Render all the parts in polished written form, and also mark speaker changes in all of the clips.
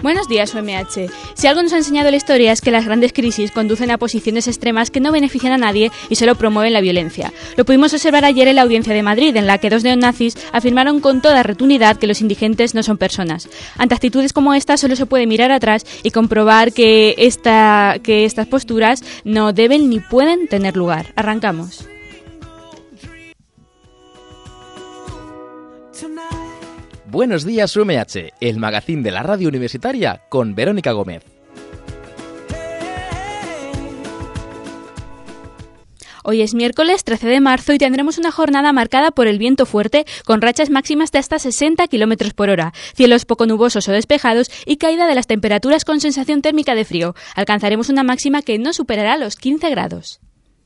Speaker 1: Buenos días, UMH. Si algo nos ha enseñado la historia es que las grandes crisis conducen a posiciones extremas que no benefician a nadie y solo promueven la violencia. Lo pudimos observar ayer en la audiencia de Madrid, en la que dos neonazis afirmaron con toda rotundidad que los indigentes no son personas. Ante actitudes como esta solo se puede mirar atrás y comprobar que estas posturas no deben ni pueden tener lugar. Arrancamos.
Speaker 2: Buenos días UMH, el magazín de la radio universitaria con Verónica Gómez.
Speaker 1: Hoy es miércoles 13 de marzo y tendremos una jornada marcada por el viento fuerte con rachas máximas de hasta 60 km por hora, cielos poco nubosos o despejados y caída de las temperaturas con sensación térmica de frío. Alcanzaremos una máxima que no superará los 15 grados.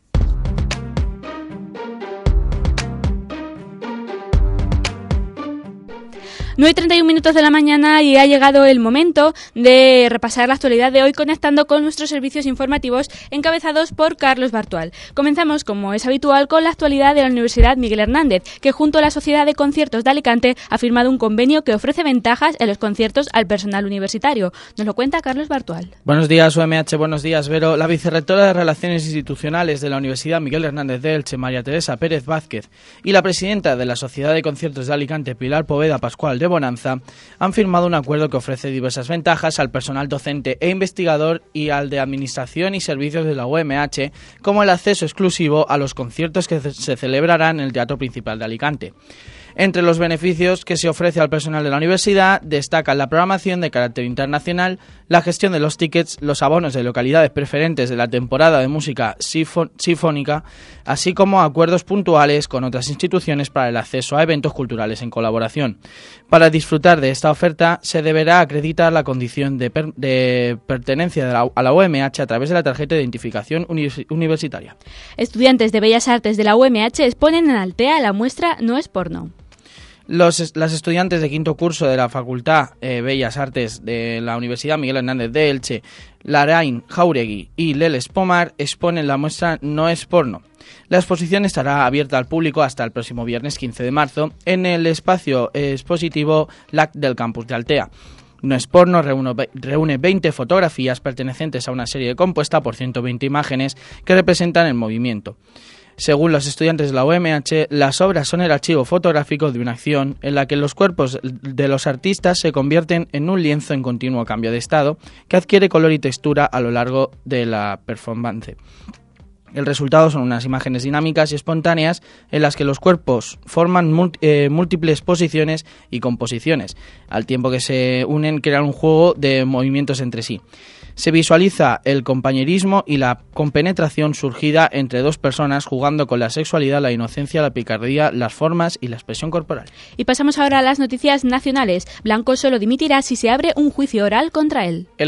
Speaker 1: No hay 31 minutos de la mañana y ha llegado el momento de repasar la actualidad de hoy conectando con nuestros servicios informativos encabezados por Carlos Bartual. Comenzamos, como es habitual, con la actualidad de la Universidad Miguel Hernández, que junto a la Sociedad de Conciertos de Alicante ha firmado un convenio que ofrece ventajas en los conciertos al personal universitario. Nos lo cuenta Carlos Bartual.
Speaker 3: Buenos días, UMH, buenos días, Vero. La vicerrectora de Relaciones Institucionales de la Universidad Miguel Hernández de Elche, María Teresa Pérez Vázquez, y la presidenta de la Sociedad de Conciertos de Alicante, Pilar Poveda Pascual de Bonanza, han firmado un acuerdo que ofrece diversas ventajas al personal docente e investigador y al de Administración y Servicios de la UMH, como el acceso exclusivo a los conciertos que se celebrarán en el Teatro Principal de Alicante. Entre los beneficios que se ofrece al personal de la universidad destacan la programación de carácter internacional, la gestión de los tickets, los abonos de localidades preferentes de la temporada de música sinfónica, así como acuerdos puntuales con otras instituciones para el acceso a eventos culturales en colaboración. Para disfrutar de esta oferta se deberá acreditar la condición de pertenencia a la UMH a través de la tarjeta de identificación universitaria.
Speaker 1: Estudiantes de Bellas Artes de la UMH exponen en Altea la muestra No es porno.
Speaker 3: Las estudiantes de quinto curso de la Facultad Bellas Artes de la Universidad Miguel Hernández de Elche, Larain Jauregui y Leles Pomar exponen la muestra No es porno. La exposición estará abierta al público hasta el próximo viernes 15 de marzo en el espacio expositivo LAC del campus de Altea. No es porno reúne 20 fotografías pertenecientes a una serie compuesta por 120 imágenes que representan el movimiento. Según los estudiantes de la UMH, las obras son el archivo fotográfico de una acción en la que los cuerpos de los artistas se convierten en un lienzo en continuo cambio de estado que adquiere color y textura a lo largo de la performance. El resultado son unas imágenes dinámicas y espontáneas en las que los cuerpos forman múltiples posiciones y composiciones. Al tiempo que se unen, crean un juego de movimientos entre sí. Se visualiza el compañerismo y la compenetración surgida entre dos personas jugando con la sexualidad, la inocencia, la picardía, las formas y la expresión corporal.
Speaker 1: Y pasamos ahora a las noticias nacionales. Blanco solo dimitirá si se abre un juicio oral contra él.
Speaker 3: El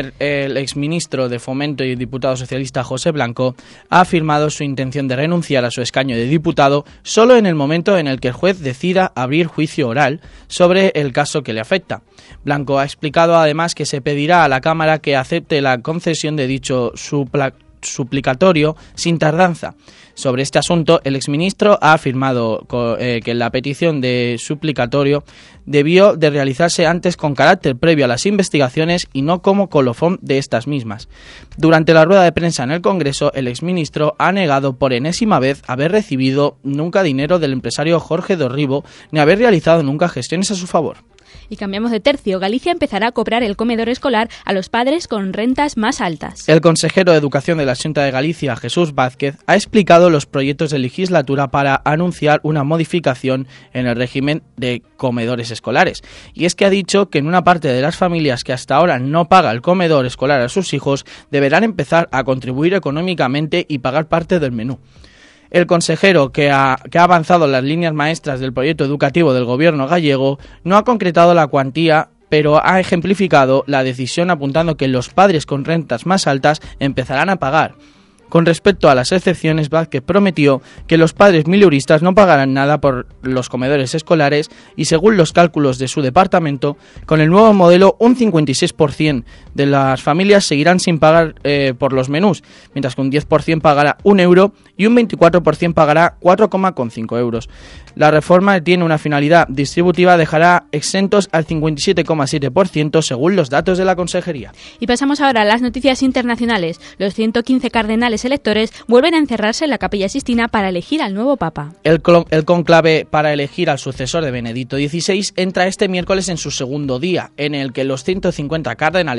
Speaker 3: exministro de Fomento y diputado socialista José Blanco ha afirmado su intención de renunciar a su escaño de diputado solo en el momento en el que el juez decida abrir juicio oral sobre el caso que le afecta. Blanco ha explicado además que se pedirá a la Cámara que acepte la concesión de dicho suplicatorio sin tardanza. Sobre este asunto, el exministro ha afirmado que la petición de suplicatorio debió de realizarse antes con carácter previo a las investigaciones y no como colofón de estas mismas. Durante la rueda de prensa en el Congreso, el exministro ha negado por enésima vez haber recibido nunca dinero del empresario Jorge Dorribo ni haber realizado nunca gestiones a su favor.
Speaker 1: Y cambiamos de tercio. Galicia empezará a cobrar el comedor escolar a los padres con rentas más altas.
Speaker 3: El consejero de Educación de la Xunta de Galicia, Jesús Vázquez, ha explicado los proyectos de legislatura para anunciar una modificación en el régimen de comedores escolares. Y es que ha dicho que en una parte de las familias que hasta ahora no paga el comedor escolar a sus hijos, deberán empezar a contribuir económicamente y pagar parte del menú. El consejero, que ha avanzado las líneas maestras del proyecto educativo del gobierno gallego, no ha concretado la cuantía, pero ha ejemplificado la decisión apuntando que los padres con rentas más altas empezarán a pagar. Con respecto a las excepciones, Vázquez prometió que los padres mileuristas no pagarán nada por los comedores escolares y, según los cálculos de su departamento, con el nuevo modelo un 56% de las familias seguirán sin pagar por los menús, mientras que un 10% pagará 1 euro y un 24% pagará 4,5 euros. La reforma tiene una finalidad distributiva, dejará exentos al 57,7% según los datos de la Consejería.
Speaker 1: Y pasamos ahora a las noticias internacionales. Los 115 cardenales electores vuelven a encerrarse en la Capilla Sixtina para elegir al nuevo Papa.
Speaker 3: El conclave para elegir al sucesor de Benedicto XVI entra este miércoles en su segundo día, en el que los 115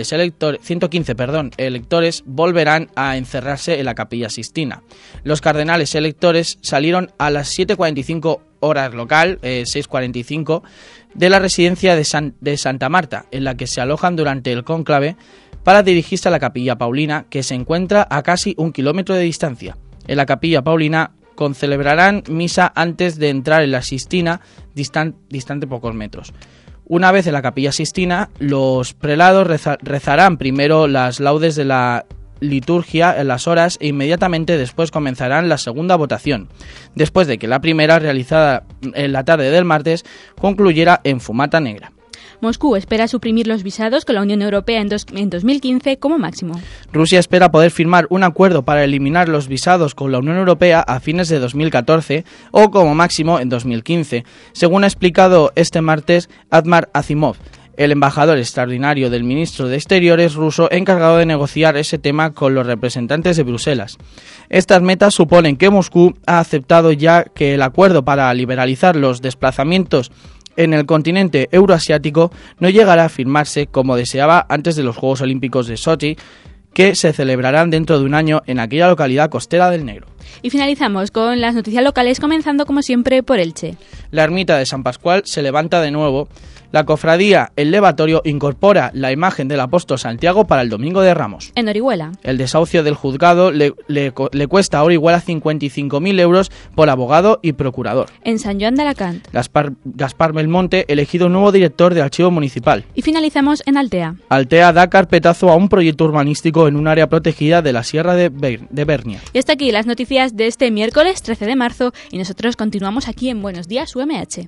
Speaker 3: electores volverán a encerrarse en la Capilla Sixtina. Los cardenales electores salieron a las 7:45 horas local, 6:45, de la residencia de Santa Marta, en la que se alojan durante el cónclave, para dirigirse a la Capilla Paulina, que se encuentra a casi 1 kilómetro de distancia. En la Capilla Paulina concelebrarán misa antes de entrar en la Sixtina, distante pocos metros. Una vez en la Capilla Sixtina, los prelados rezarán primero las laudes de la liturgia en las horas e inmediatamente después comenzarán la segunda votación, después de que la primera, realizada en la tarde del martes, concluyera en fumata negra.
Speaker 1: Moscú espera suprimir los visados con la Unión Europea en 2015 como máximo.
Speaker 3: Rusia espera poder firmar un acuerdo para eliminar los visados con la Unión Europea a fines de 2014 o como máximo en 2015, según ha explicado este martes Admar Azimov, el embajador extraordinario del ministro de Exteriores ruso encargado de negociar ese tema con los representantes de Bruselas. Estas metas suponen que Moscú ha aceptado ya que el acuerdo para liberalizar los desplazamientos en el continente euroasiático no llegará a firmarse como deseaba antes de los Juegos Olímpicos de Sochi, que se celebrarán dentro de un año en aquella localidad costera del Negro.
Speaker 1: Y finalizamos con las noticias locales, comenzando como siempre por Elche.
Speaker 3: La ermita de San Pascual se levanta de nuevo. La cofradía El Levatorio incorpora la imagen del apóstol Santiago para el Domingo de Ramos.
Speaker 1: En Orihuela.
Speaker 3: El desahucio del juzgado le cuesta a Orihuela 55.000 euros por abogado y procurador.
Speaker 1: En San Joan de Alacant.
Speaker 3: Gaspar Belmonte, elegido nuevo director de Archivo Municipal.
Speaker 1: Y finalizamos en Altea.
Speaker 3: Altea da carpetazo a un proyecto urbanístico en un área protegida de la Sierra de Bernia.
Speaker 1: Y hasta aquí las noticias de este miércoles 13 de marzo y nosotros continuamos aquí en Buenos Días UMH.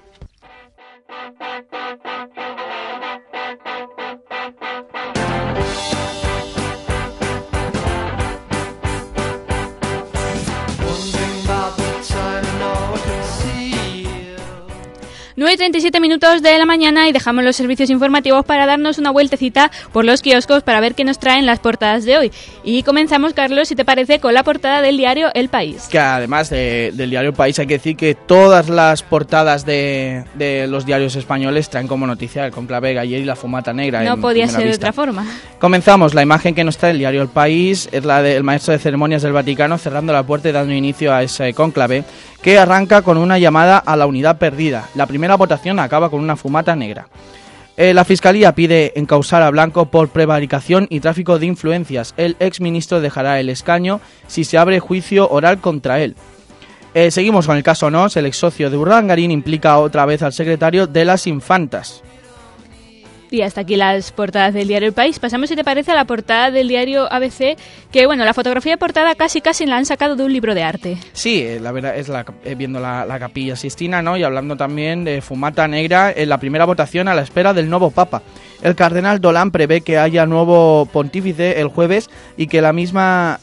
Speaker 1: 9:37 minutos de la mañana y dejamos los servicios informativos para darnos una vueltecita por los kioscos para ver qué nos traen las portadas de hoy. Y comenzamos, Carlos, si te parece, con la portada del diario El País.
Speaker 3: Que además del diario El País hay que decir que todas las portadas de los diarios españoles traen como noticia el conclave ayer y la fumata negra.
Speaker 1: No podía ser de otra forma.
Speaker 3: Comenzamos. La imagen que nos trae el diario El País es la del maestro de ceremonias del Vaticano cerrando la puerta y dando inicio a ese conclave, que arranca con una llamada a la unidad perdida. La primera votación acaba con una fumata negra. La Fiscalía pide encausar a Blanco por prevaricación y tráfico de influencias. El exministro dejará el escaño si se abre juicio oral contra él. Seguimos con el caso Nos. El ex socio de Urdangarín implica otra vez al secretario de las Infantas.
Speaker 1: Y hasta aquí las portadas del diario El País. Pasamos, si te parece, a la portada del diario ABC, que bueno, la fotografía de portada casi la han sacado de un libro de arte.
Speaker 3: Sí, la verdad es viendo la Capilla Sixtina, ¿no? Y hablando también de fumata negra en la primera votación a la espera del nuevo Papa. El cardenal Dolan prevé que haya nuevo pontífice el jueves y que la misa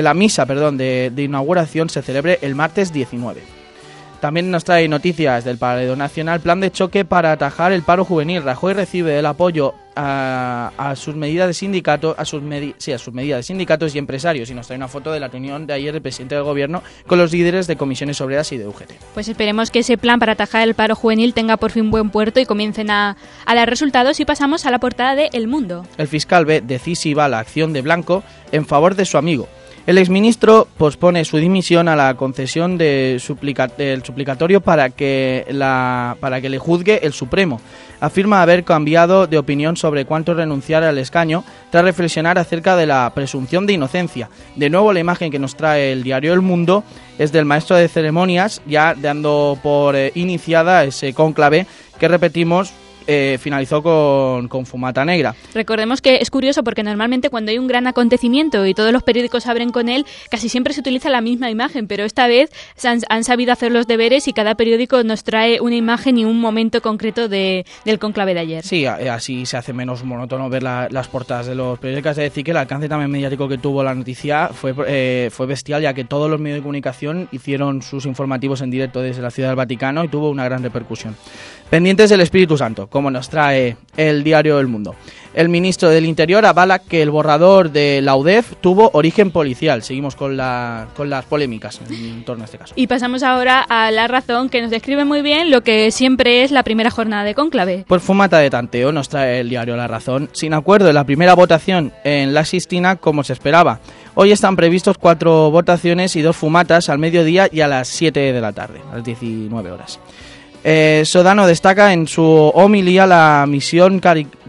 Speaker 3: de inauguración se celebre el martes 19. También nos trae noticias del Partido Nacional, plan de choque para atajar el paro juvenil. Rajoy recibe el apoyo a sus medidas de sindicatos, a sus medidas de sindicatos y empresarios. Y nos trae una foto de la reunión de ayer del presidente del gobierno con los líderes de comisiones obreras y de UGT.
Speaker 1: Pues esperemos que ese plan para atajar el paro juvenil tenga por fin buen puerto y comiencen a dar resultados. Y pasamos a la portada de El Mundo.
Speaker 3: El fiscal ve decisiva la acción de Blanco en favor de su amigo. El exministro pospone su dimisión a la concesión del suplicatorio para que le juzgue el Supremo. Afirma haber cambiado de opinión sobre cuánto renunciar al escaño tras reflexionar acerca de la presunción de inocencia. De nuevo, la imagen que nos trae el diario El Mundo es del maestro de ceremonias, ya dando por iniciada ese cónclave que, repetimos, finalizó con Fumata Negra.
Speaker 1: Recordemos que es curioso porque normalmente cuando hay un gran acontecimiento y todos los periódicos abren con él, casi siempre se utiliza la misma imagen, pero esta vez han sabido hacer los deberes y cada periódico nos trae una imagen y un momento concreto del cónclave de ayer.
Speaker 3: Sí, así se hace menos monótono ver las portadas de los periódicos. Es decir, que el alcance también mediático que tuvo la noticia fue bestial, ya que todos los medios de comunicación hicieron sus informativos en directo desde la Ciudad del Vaticano y tuvo una gran repercusión. Pendientes del Espíritu Santo, como nos trae el diario El Mundo. El ministro del Interior avala que el borrador de la UDEF tuvo origen policial. Seguimos con las polémicas en torno a este caso.
Speaker 1: Y pasamos ahora a La Razón, que nos describe muy bien lo que siempre es la primera jornada de cónclave.
Speaker 3: Por fumata de tanteo nos trae el diario La Razón. Sin acuerdo en la primera votación en la Sistina, como se esperaba. Hoy están previstos 4 votaciones y 2 fumatas al mediodía y a las 7 de la tarde, a las 19 horas. Sodano destaca en su homilía la misión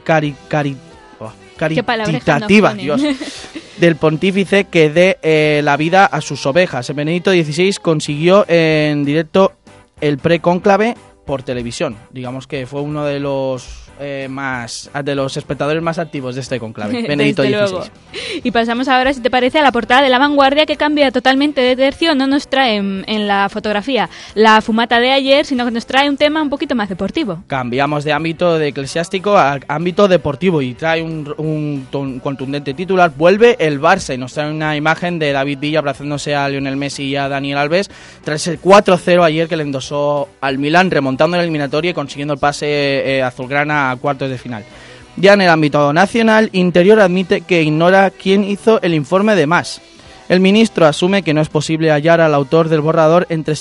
Speaker 3: caritativa del pontífice que dé la vida a sus ovejas. Benedicto XVI consiguió en directo el precónclave por televisión. Digamos que fue uno de los espectadores más activos de este conclave, Benedicto XVI.
Speaker 1: Y pasamos ahora, si te parece, a la portada de La Vanguardia, que cambia totalmente de tercio. No nos trae en la fotografía la fumata de ayer, sino que nos trae un tema un poquito más deportivo.
Speaker 3: Cambiamos de ámbito de eclesiástico a ámbito deportivo y trae un contundente titular: vuelve el Barça, y nos trae una imagen de David Villa abrazándose a Lionel Messi y a Daniel Alves tras el 4-0 ayer que le endosó al Milán, remontando la eliminatoria y consiguiendo el pase azulgrana a cuartos de final. Ya en el ámbito nacional, Interior admite que ignora quién hizo el informe de Mas. El ministro asume que no es posible hallar al autor del borrador entre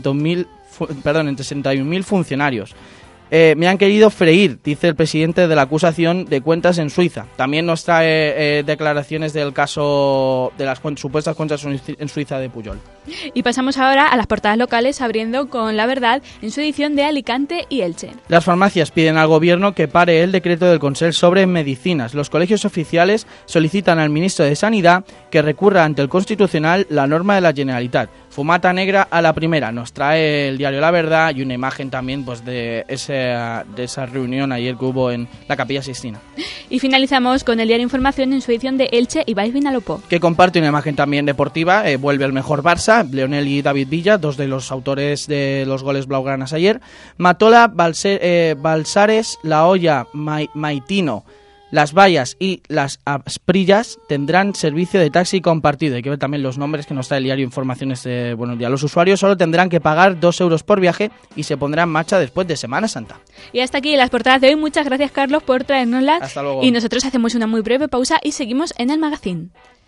Speaker 3: 61.000 funcionarios. Me han querido freír, dice el presidente de la acusación de cuentas en Suiza. También nos trae declaraciones del caso de las supuestas cuentas en Suiza de Pujol.
Speaker 1: Y pasamos ahora a las portadas locales, abriendo con La Verdad en su edición de Alicante y Elche.
Speaker 3: Las farmacias piden al gobierno que pare el decreto del Consell sobre medicinas. Los colegios oficiales solicitan al ministro de Sanidad que recurra ante el Constitucional la norma de la Generalitat. Fumata negra a la primera. Nos trae el diario La Verdad y una imagen también pues de esa reunión ayer que hubo en la Capilla Sixtina.
Speaker 1: Y finalizamos con el diario Información en su edición de Elche y Baix Vinalopó, que
Speaker 3: comparte una imagen también deportiva. Vuelve el mejor Barça, Lionel y David Villa, 2 de los autores de los goles blaugranas ayer. Matola, Balsares, La Hoya, Maitino, Las Vallas y Las Asprillas tendrán servicio de taxi compartido. Hay que ver también los nombres que nos trae el diario Informaciones de Buenos Días. Los usuarios solo tendrán que pagar 2 euros por viaje y se pondrá en marcha después de Semana Santa.
Speaker 1: Y hasta aquí las portadas de hoy. Muchas gracias, Carlos, por traernoslas.
Speaker 3: Hasta luego.
Speaker 1: Y nosotros hacemos una muy breve pausa y seguimos en el magazine.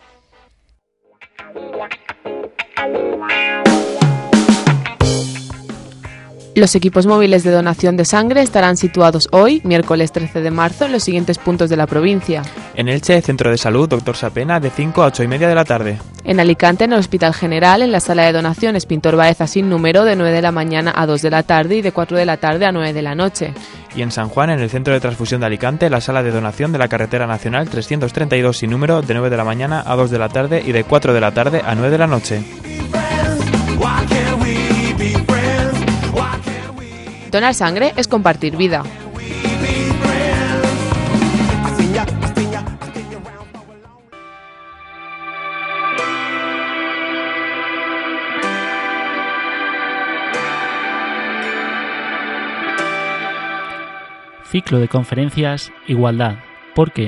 Speaker 4: Los equipos móviles de donación de sangre estarán situados hoy, miércoles 13 de marzo, en los siguientes puntos de la provincia.
Speaker 5: En Elche, Centro de Salud Dr. Sapena, de 5 a 8:30 de la tarde.
Speaker 4: En Alicante, en el Hospital General, en la sala de donaciones Pintor Baeza sin número, de 9 de la mañana a 2 de la tarde y de 4 de la tarde a 9 de la noche.
Speaker 5: Y en San Juan, en el Centro de Transfusión de Alicante, la sala de donación de la Carretera Nacional 332 sin número, de 9 de la mañana a 2 de la tarde y de 4 de la tarde a 9 de la noche.
Speaker 4: Donar sangre es compartir vida.
Speaker 6: Ciclo de conferencias Igualdad. ¿Por qué?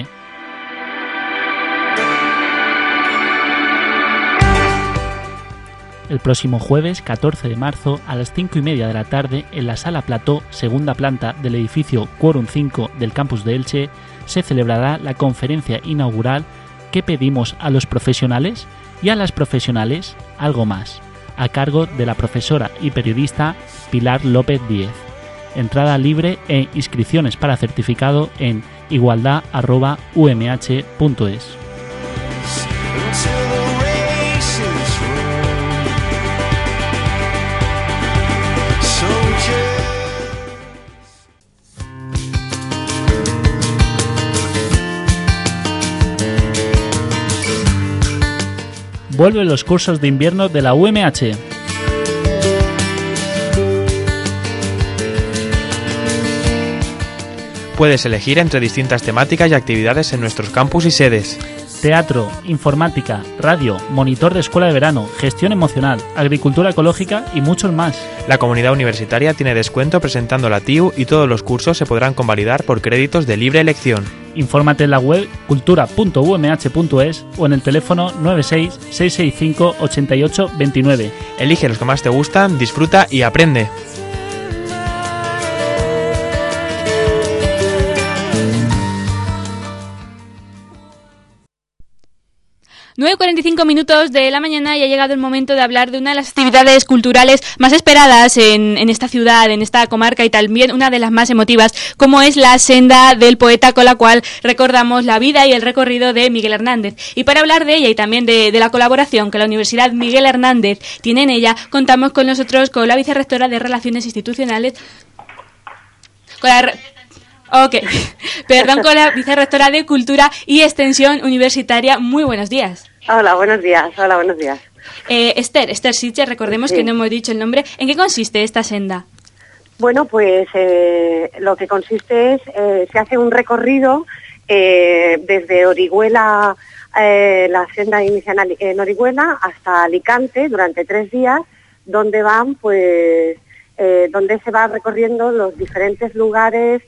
Speaker 6: El próximo jueves 14 de marzo a las 5:30 de la tarde en la Sala Plató, segunda planta del edificio Quórum 5 del campus de Elche, se celebrará la conferencia inaugural ¿Qué pedimos a los profesionales? Y a las profesionales algo más, a cargo de la profesora y periodista Pilar López Díez. Entrada libre e inscripciones para certificado en igualdad@umh.es. Vuelven los cursos de invierno de la UMH.
Speaker 5: Puedes elegir entre distintas temáticas y actividades en nuestros campus y sedes.
Speaker 6: Teatro, informática, radio, monitor de escuela de verano, gestión emocional, agricultura ecológica y muchos más.
Speaker 5: La comunidad universitaria tiene descuento presentando la TIU y todos los cursos se podrán convalidar por créditos de libre elección.
Speaker 6: Infórmate en la web cultura.umh.es o en el teléfono 96 665 88 29.
Speaker 5: Elige los que más te gustan, disfruta y aprende.
Speaker 1: 9:45 minutos de la mañana y ha llegado el momento de hablar de una de las actividades culturales más esperadas en esta ciudad, en esta comarca y también una de las más emotivas, como es la Senda del Poeta, con la cual recordamos la vida y el recorrido de Miguel Hernández. Y para hablar de ella y también de la colaboración que la Universidad Miguel Hernández tiene en ella, contamos con nosotros con la vicerrectora de Relaciones Institucionales, con la vicerrectora de Cultura y Extensión Universitaria. Muy buenos días.
Speaker 7: Hola, buenos días.
Speaker 1: Esther Sitges, recordemos que no hemos dicho el nombre. ¿En qué consiste esta senda?
Speaker 7: Bueno, pues lo que consiste es, se hace un recorrido desde Orihuela, la senda inicia en Orihuela, hasta Alicante durante 3 días, donde van, pues, donde se va recorriendo los diferentes lugares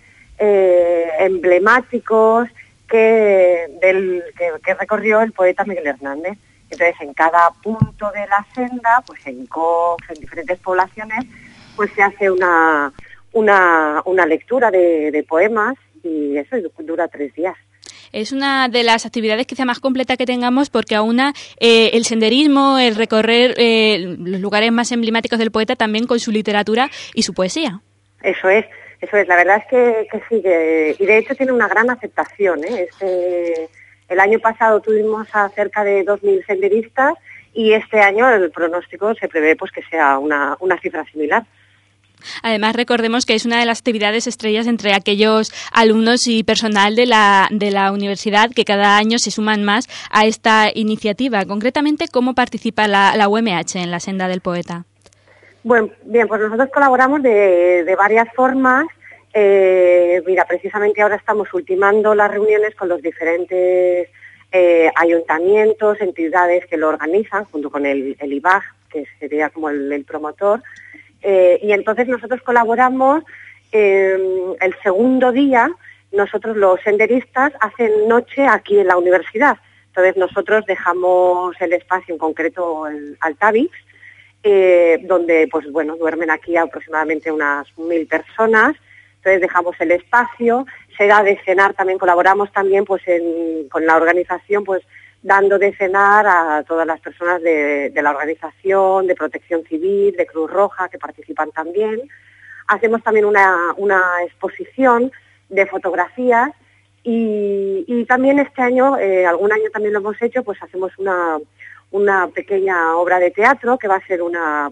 Speaker 7: emblemáticos que recorrió el poeta Miguel Hernández. Entonces, en cada punto de la senda, pues en Cox, en diferentes poblaciones, pues se hace una lectura de poemas y eso dura 3 días.
Speaker 1: Es una de las actividades quizá más completa que tengamos porque aúna el senderismo, el recorrer los lugares más emblemáticos del poeta también con su literatura y su poesía.
Speaker 7: Eso es, la verdad es que sí, y de hecho tiene una gran aceptación, ¿eh? El año pasado tuvimos a cerca de 2.000 senderistas y este año el pronóstico se prevé pues que sea una cifra similar.
Speaker 1: Además, recordemos que es una de las actividades estrellas entre aquellos alumnos y personal de la universidad que cada año se suman más a esta iniciativa. Concretamente, ¿cómo participa la UMH en la Senda del Poeta?
Speaker 7: Bueno, bien, pues nosotros colaboramos de varias formas. Mira, precisamente ahora estamos ultimando las reuniones con los diferentes ayuntamientos, entidades que lo organizan, junto con el IBAG, que sería como el promotor. Y entonces nosotros colaboramos, el segundo día, nosotros los senderistas hacen noche aquí en la universidad. Entonces nosotros dejamos el espacio, en concreto el Altavix, donde pues bueno, duermen aquí aproximadamente unas 1.000 personas. Entonces dejamos el espacio, se da de cenar, también colaboramos también pues con la organización, pues dando de cenar a todas las personas de la organización, de Protección Civil, de Cruz Roja, que participan también. Hacemos también una exposición de fotografías y también este año, algún año también lo hemos hecho, pues hacemos una pequeña obra de teatro que va a ser una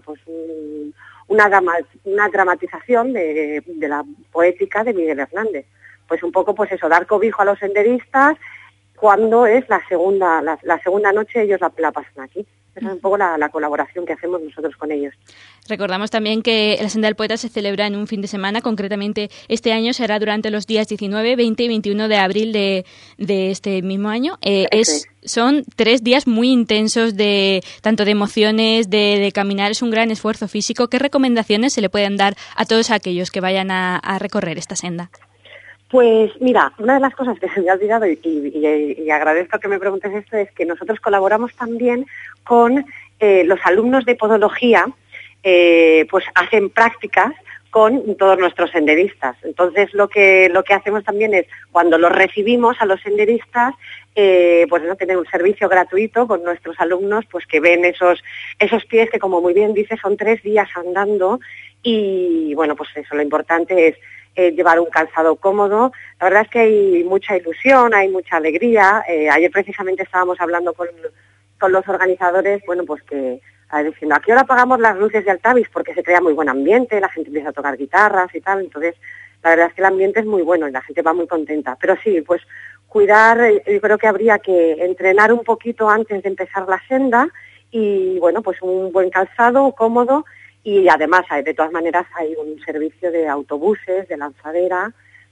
Speaker 7: dramatización de la poética de Miguel Hernández. Pues un poco pues eso, dar cobijo a los senderistas cuando es la segunda noche, ellos la pasan aquí. Esa es un poco la colaboración que hacemos nosotros con ellos.
Speaker 1: Recordamos también que la Senda del Poeta se celebra en un fin de semana, concretamente este año será durante los días 19, 20 y 21 de abril de este mismo año. Son 3 días muy intensos tanto de emociones, de caminar, es un gran esfuerzo físico. ¿Qué recomendaciones se le pueden dar a todos aquellos que vayan a recorrer esta senda?
Speaker 7: Pues mira, una de las cosas que se me ha olvidado y agradezco que me preguntes esto es que nosotros colaboramos también con los alumnos de podología, pues hacen prácticas con todos nuestros senderistas. Entonces lo que hacemos también es, cuando los recibimos a los senderistas, pues no tener un servicio gratuito con nuestros alumnos, pues que ven esos pies que, como muy bien dices, son 3 días andando y bueno, pues eso, lo importante es llevar un calzado cómodo. La verdad es que hay mucha ilusión, hay mucha alegría. Ayer precisamente estábamos hablando con los organizadores, bueno, pues que diciendo, ¿a qué hora apagamos las luces de Altavix? Porque se crea muy buen ambiente, la gente empieza a tocar guitarras y tal. Entonces, la verdad es que el ambiente es muy bueno y la gente va muy contenta. Pero sí, pues cuidar, yo creo que habría que entrenar un poquito antes de empezar la senda y, bueno, pues un buen calzado cómodo. Y además, de todas maneras, hay un servicio de autobuses, de lanzadera,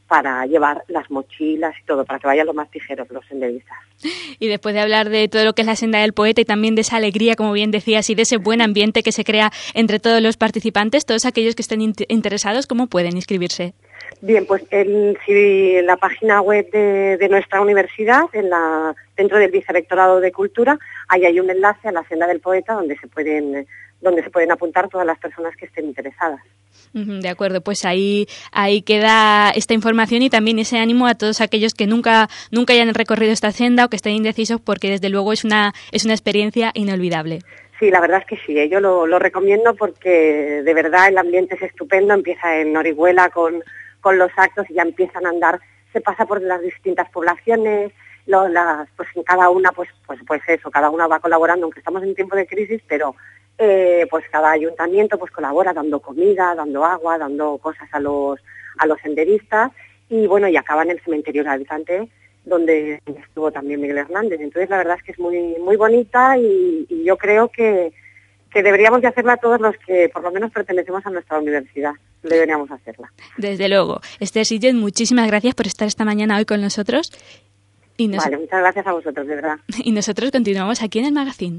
Speaker 7: para llevar las mochilas y todo, para que vayan lo más ligeros los senderistas.
Speaker 1: Y después de hablar de todo lo que es la senda del poeta y también de esa alegría, como bien decías, y de ese buen ambiente que se crea entre todos los participantes, todos aquellos que estén interesados, ¿cómo pueden inscribirse?
Speaker 7: Bien, pues en la página web de nuestra universidad, dentro del Vicerrectorado de Cultura, ahí hay un enlace a la senda del poeta donde se pueden apuntar todas las personas que estén interesadas.
Speaker 1: De acuerdo, pues ahí queda esta información y también ese ánimo a todos aquellos que nunca hayan recorrido esta senda o que estén indecisos, porque desde luego es una experiencia inolvidable.
Speaker 7: Sí, la verdad es que sí, yo lo recomiendo porque de verdad el ambiente es estupendo, empieza en Orihuela con los actos y ya empiezan a andar, se pasa por las distintas poblaciones, pues en cada una pues eso, cada una va colaborando, aunque estamos en tiempo de crisis, pero pues cada ayuntamiento pues colabora dando comida, dando agua, dando cosas a los senderistas y bueno, y acaba en el cementerio de Alicante, donde estuvo también Miguel Hernández. Entonces la verdad es que es muy muy bonita y yo creo que deberíamos de hacerla todos los que por lo menos pertenecemos a nuestra universidad. Deberíamos hacerla.
Speaker 1: Desde luego. Esther Sitges, muchísimas gracias por estar esta mañana hoy con nosotros.
Speaker 7: Vale, muchas gracias a vosotros, de verdad.
Speaker 1: Y nosotros continuamos aquí en el Magazine.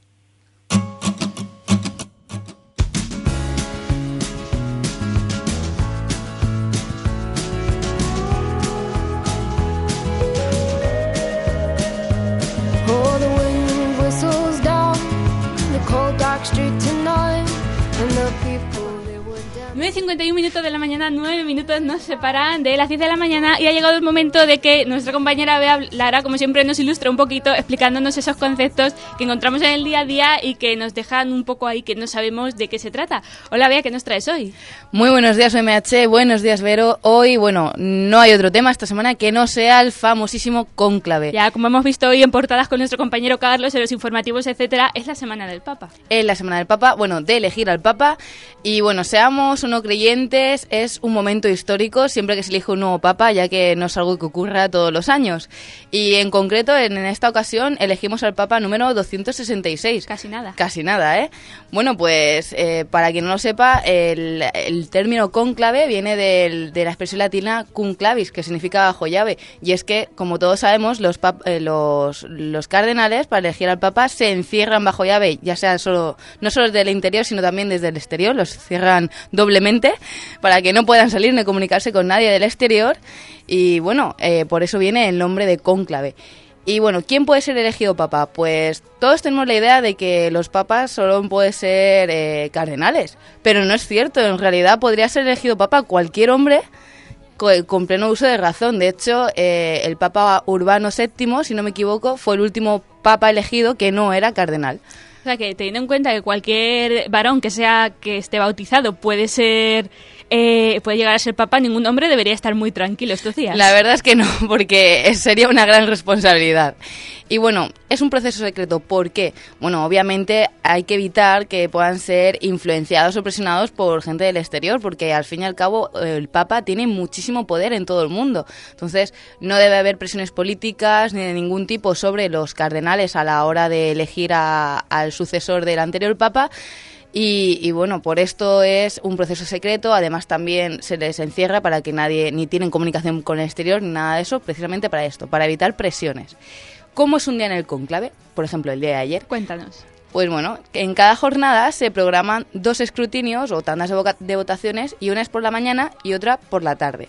Speaker 8: Oh, the wind whistles down the cold dark street tonight, and the people they would dance.
Speaker 1: 9:51 minutos de la mañana, 9 minutos nos separan de las 10 de la mañana y ha llegado el momento de que nuestra compañera Bea Lara, como siempre, nos ilustre un poquito explicándonos esos conceptos que encontramos en el día a día y que nos dejan un poco ahí que no sabemos de qué se trata. Hola Bea, ¿qué nos traes hoy?
Speaker 9: Muy buenos días OMH, buenos días Vero. Hoy, no hay otro tema esta semana que no sea el famosísimo cónclave.
Speaker 1: Ya, como hemos visto hoy en portadas con nuestro compañero Carlos, en los informativos, etcétera, es la Semana del Papa.
Speaker 9: Es la Semana del Papa, de elegir al Papa. Y seamos o no creyentes, es un momento histórico siempre que se elige un nuevo Papa, ya que no es algo que ocurra todos los años. Y en concreto, en esta ocasión, elegimos al Papa número 266.
Speaker 1: Casi nada.
Speaker 9: Casi nada, ¿eh? Bueno, pues, para quien no lo sepa, el término cónclave viene de la expresión latina cum clavis, que significa bajo llave. Y es que, como todos sabemos, los cardenales, para elegir al Papa, se encierran bajo llave, ya sea no solo desde el interior, sino también desde el exterior. Los cierran doblemente para que no puedan salir ni comunicarse con nadie del exterior. Y por eso viene el nombre de cónclave. Y ¿quién puede ser elegido papa? Pues todos tenemos la idea de que los papas solo pueden ser cardenales, pero no es cierto. En realidad podría ser elegido papa cualquier hombre con pleno uso de razón. De hecho, el Papa Urbano VII, si no me equivoco, fue el último papa elegido que no era cardenal.
Speaker 1: O sea, que teniendo en cuenta que cualquier varón que esté bautizado puede llegar a ser papa, ningún hombre debería estar muy tranquilo estos días.
Speaker 9: La verdad es que no, porque sería una gran responsabilidad. Y es un proceso secreto. ¿Por qué? Obviamente hay que evitar que puedan ser influenciados o presionados por gente del exterior, porque al fin y al cabo el Papa tiene muchísimo poder en todo el mundo. Entonces no debe haber presiones políticas ni de ningún tipo sobre los cardenales a la hora de elegir al sucesor del anterior Papa. Y por esto es un proceso secreto. Además también se les encierra para que nadie ni tienen comunicación con el exterior ni nada de eso, precisamente para esto, para evitar presiones. ¿Cómo es un día en el cónclave? Por ejemplo, el día de ayer.
Speaker 1: Cuéntanos.
Speaker 9: Pues en cada jornada se programan 2 escrutinios o tandas de votaciones, y una es por la mañana y otra por la tarde.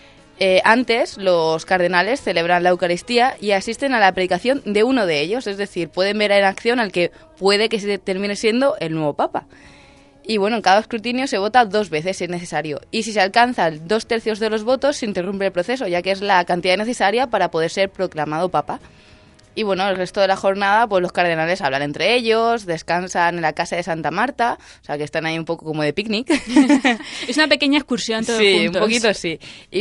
Speaker 9: Antes, los cardenales celebran la Eucaristía y asisten a la predicación de uno de ellos, es decir, pueden ver en acción al que puede que se termine siendo el nuevo Papa. Y en cada escrutinio se vota 2 veces si es necesario. Y si se alcanzan 2/3 de los votos, se interrumpe el proceso, ya que es la cantidad necesaria para poder ser proclamado Papa. Y el resto de la jornada, pues los cardenales hablan entre ellos, descansan en la casa de Santa Marta, o sea que están ahí un poco como de picnic.
Speaker 1: Es una pequeña excursión todos juntos.
Speaker 9: Sí, un poquito sí. Y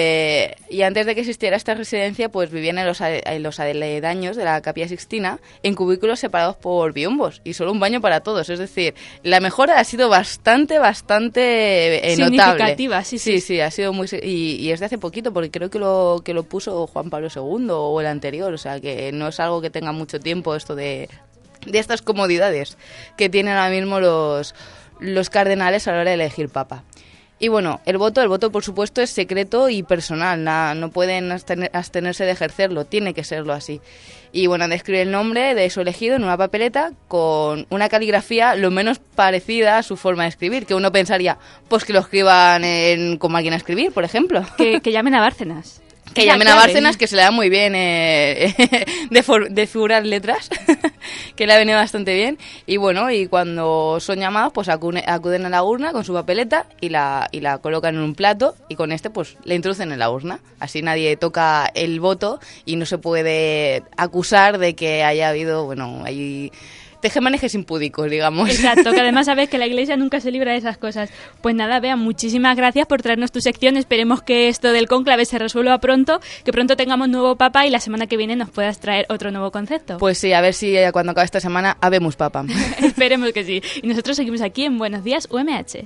Speaker 9: y antes de que existiera esta residencia, pues vivían en los aledaños de la Capilla Sixtina, en cubículos separados por biombos, y solo un baño para todos. Es decir, la mejora ha sido bastante notable.
Speaker 1: Significativa, sí.
Speaker 9: Sí, ha sido muy... Y es de hace poquito, porque creo que lo puso Juan Pablo II o el anterior, o sea que no es algo que tenga mucho tiempo esto de estas comodidades que tienen ahora mismo los cardenales a la hora de elegir papa. Y bueno, el voto por supuesto es secreto y personal, no pueden abstenerse de ejercerlo, tiene que serlo así. Y bueno, han de escribir el nombre de su elegido en una papeleta con una caligrafía lo menos parecida a su forma de escribir, que uno pensaría, pues que lo escriban como alguien a escribir, por ejemplo.
Speaker 1: Que llamen a Bárcenas.
Speaker 9: Que llamen a Bárcenas, que se le da muy bien de figurar letras, que le ha venido bastante bien. Y bueno, y cuando son llamados, pues acuden a la urna con su papeleta y la colocan en un plato y con pues la introducen en la urna. Así nadie toca el voto y no se puede acusar de que haya habido, hay tejemanejes impúdicos, digamos.
Speaker 1: Exacto, que además sabes que la Iglesia nunca se libra de esas cosas. Pues nada, Bea, muchísimas gracias por traernos tu sección. Esperemos que esto del cónclave se resuelva pronto, que pronto tengamos nuevo papa y la semana que viene nos puedas traer otro nuevo concepto.
Speaker 9: Pues sí, a ver si cuando acabe esta semana habemos papa.
Speaker 1: Esperemos que sí. Y nosotros seguimos aquí en Buenos Días UMH.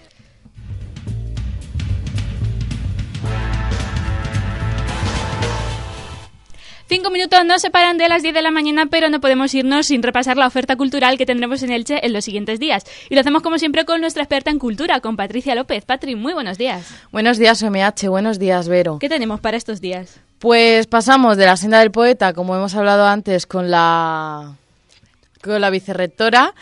Speaker 1: Cinco minutos nos separan de las 10 de la mañana, pero no podemos irnos sin repasar la oferta cultural que tendremos en Elche en los siguientes días. Y lo hacemos como siempre con nuestra experta en cultura, con Patricia López. Patri, muy buenos días.
Speaker 10: Buenos días, UMH. Buenos días, Vero.
Speaker 1: ¿Qué tenemos para estos días?
Speaker 10: Pues pasamos de la senda del poeta, como hemos hablado antes, con la vicerrectora.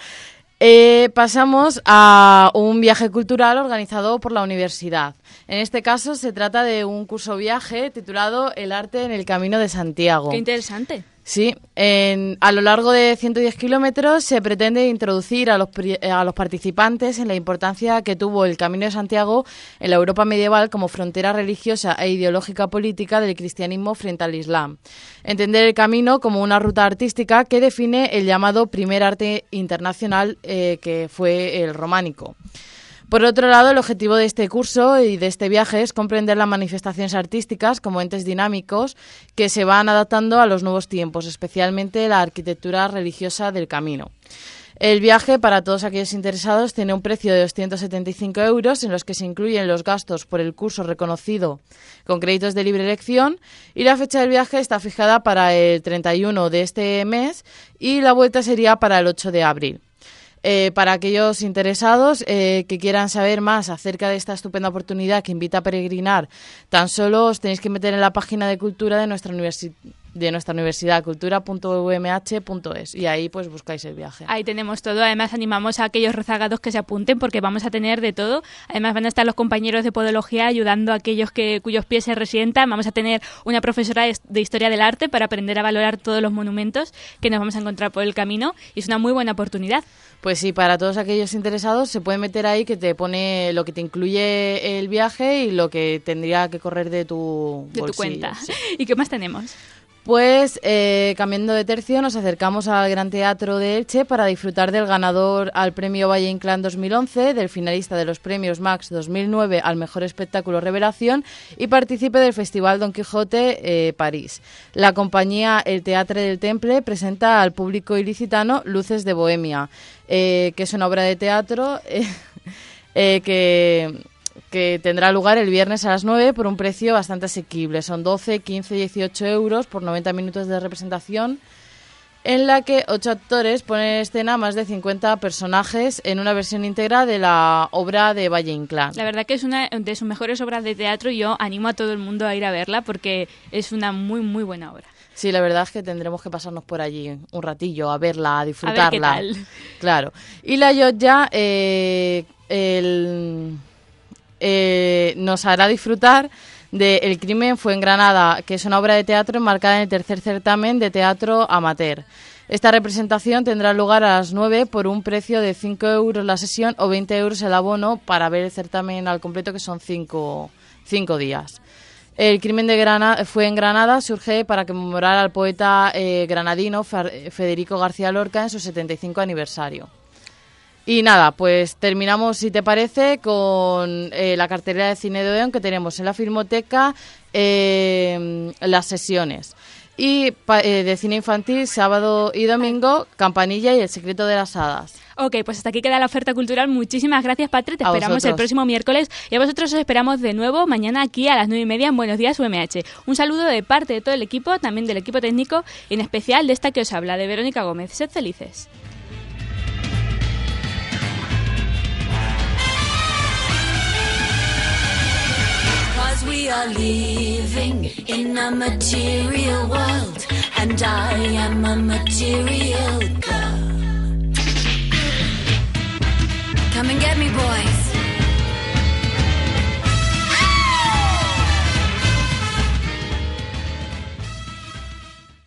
Speaker 10: Pasamos a un viaje cultural organizado por la universidad. En este caso se trata de un curso viaje titulado El arte en el Camino de Santiago.
Speaker 1: ¡Qué interesante!
Speaker 10: Sí, a lo largo de 110 kilómetros se pretende introducir a los participantes en la importancia que tuvo el Camino de Santiago en la Europa medieval como frontera religiosa e ideológica política del cristianismo frente al Islam. Entender el camino como una ruta artística que define el llamado primer arte internacional que fue el románico. Por otro lado, el objetivo de este curso y de este viaje es comprender las manifestaciones artísticas como entes dinámicos que se van adaptando a los nuevos tiempos, especialmente la arquitectura religiosa del camino. El viaje, para todos aquellos interesados, tiene un precio de 275 euros, en los que se incluyen los gastos por el curso reconocido con créditos de libre elección, y la fecha del viaje está fijada para el 31 de este mes y la vuelta sería para el 8 de abril. Para aquellos interesados que quieran saber más acerca de esta estupenda oportunidad que invita a peregrinar, tan solo os tenéis que meter en la página de cultura de nuestra universidad, cultura.umh.es, y ahí pues buscáis el viaje.
Speaker 1: Ahí tenemos todo. Además animamos a aquellos rezagados que se apunten, porque vamos a tener de todo. Además van a estar los compañeros de podología ayudando a aquellos cuyos pies se resientan. Vamos a tener una profesora de historia del arte para aprender a valorar todos los monumentos que nos vamos a encontrar por el camino, y es una muy buena oportunidad.
Speaker 10: Pues sí, para todos aquellos interesados se puede meter ahí, que te pone lo que te incluye el viaje y lo que tendría que correr de tu
Speaker 1: cuenta.
Speaker 10: Sí.
Speaker 1: ¿Y qué más tenemos?
Speaker 10: Pues cambiando de tercio, nos acercamos al Gran Teatro de Elche para disfrutar del ganador al premio Valle Inclán 2011, del finalista de los premios Max 2009 al mejor espectáculo Revelación y partícipe del Festival Don Quijote París. La compañía El Teatre del Temple presenta al público ilicitano Luces de Bohemia, que es una obra de teatro que tendrá lugar el viernes a las 9 por un precio bastante asequible. Son 12, 15 y 18 euros por 90 minutos de representación, en la que 8 actores ponen en escena más de 50 personajes en una versión íntegra de la obra de Valle Inclán.
Speaker 1: La verdad que es una de sus mejores obras de teatro y yo animo a todo el mundo a ir a verla porque es una muy, muy buena obra.
Speaker 10: Sí, la verdad es que tendremos que pasarnos por allí un ratillo a verla, a disfrutarla.
Speaker 1: A ver qué tal.
Speaker 10: Claro. Y la Llotja nos hará disfrutar de El crimen fue en Granada, que es una obra de teatro enmarcada en el tercer certamen de teatro amateur. Esta representación tendrá lugar a las 9 por un precio de 5 euros la sesión o 20 euros el abono para ver el certamen al completo, que son 5 días. El crimen fue en Granada surge para conmemorar al poeta granadino Federico García Lorca en su 75 aniversario. Y nada, pues terminamos, si te parece, con la cartelera de cine de Odeón que tenemos en la Filmoteca, las sesiones. Y de cine infantil, sábado y domingo, Campanilla y El secreto de las hadas.
Speaker 1: Ok, pues hasta aquí queda la oferta cultural. Muchísimas gracias, Patri. Te esperamos el próximo miércoles y a vosotros os esperamos de nuevo mañana aquí a las 9:30 en Buenos Días UMH. Un saludo de parte de todo el equipo, también del equipo técnico y en especial de esta que os habla, de Verónica Gómez. Sed felices.
Speaker 11: 'cause we are living in a material world, and I am a material girl. Come and get me, boy.